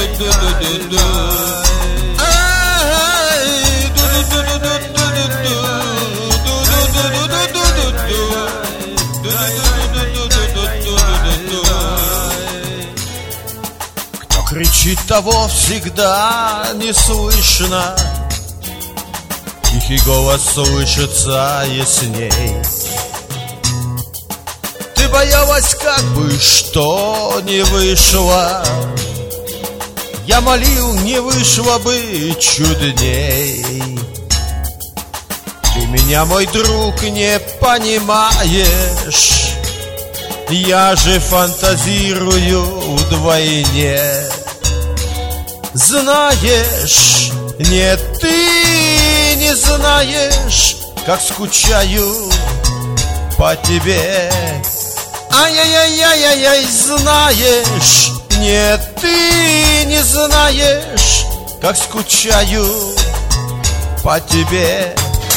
Кто кричит, того всегда не слышно, тихий голос слышится ясней. Ты боялась, как бы что не вышло, я молил, не вышло бы чудней. Ты меня, мой друг, не понимаешь, я же фантазирую вдвойне. Знаешь, нет, ты не знаешь, как скучаю по тебе. Ай-яй-яй-яй-яй, знаешь, нет, ты не знаешь, как скучаю по тебе.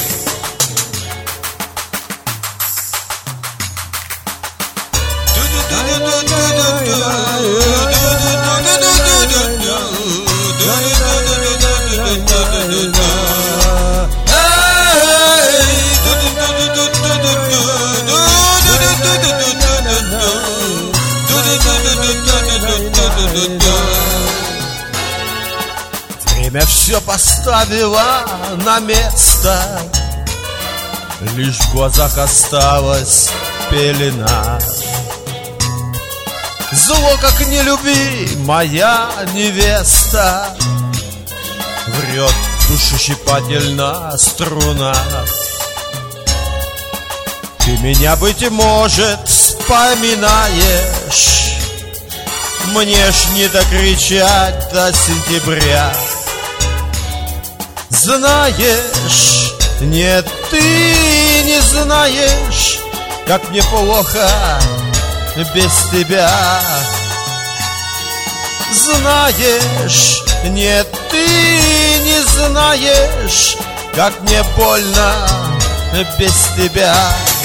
Время все поставило на место, лишь в глазах осталась пелена. Зло, как не люби, моя невеста, врет душещипательно струна. Ты меня, быть может, вспоминаешь, мне ж не докричать до сентября. Знаешь, нет, ты не знаешь, как мне плохо без тебя. Знаешь, нет, ты не знаешь, как мне больно без тебя.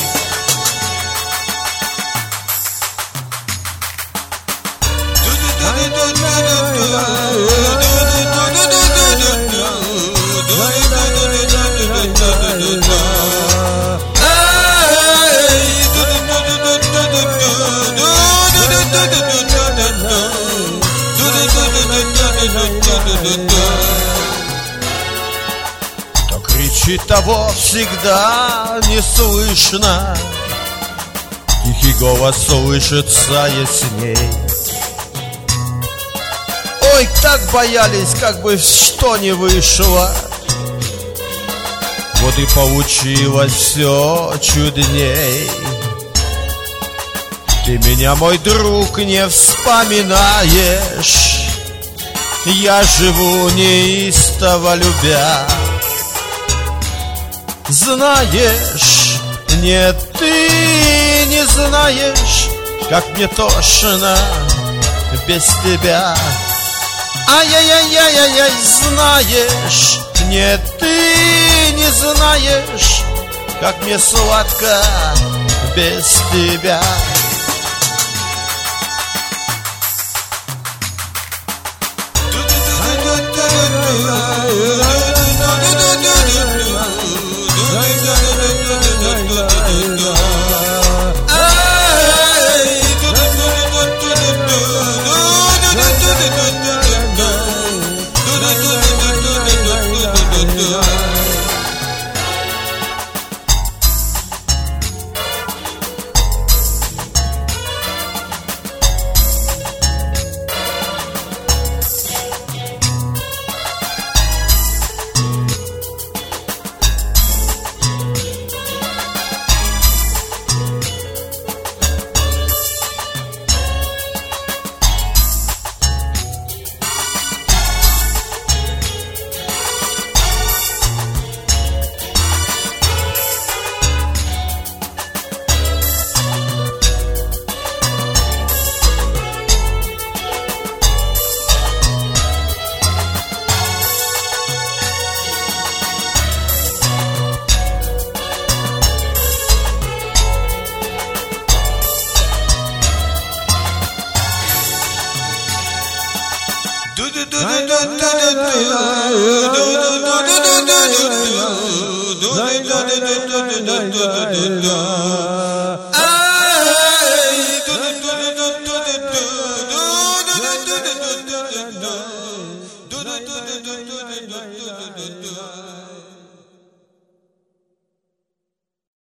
Кто кричит, того всегда не слышно, тихий голос слышится ясней. Ой, так боялись, как бы что не вышло, вот и получилось все чудней. Ты меня, мой друг, не вспоминаешь, я живу неистово любя. Знаешь, нет, ты не знаешь, как мне тошно без тебя. Ай-яй-яй-яй-яй, знаешь, нет, ты не знаешь, как мне сладко без тебя.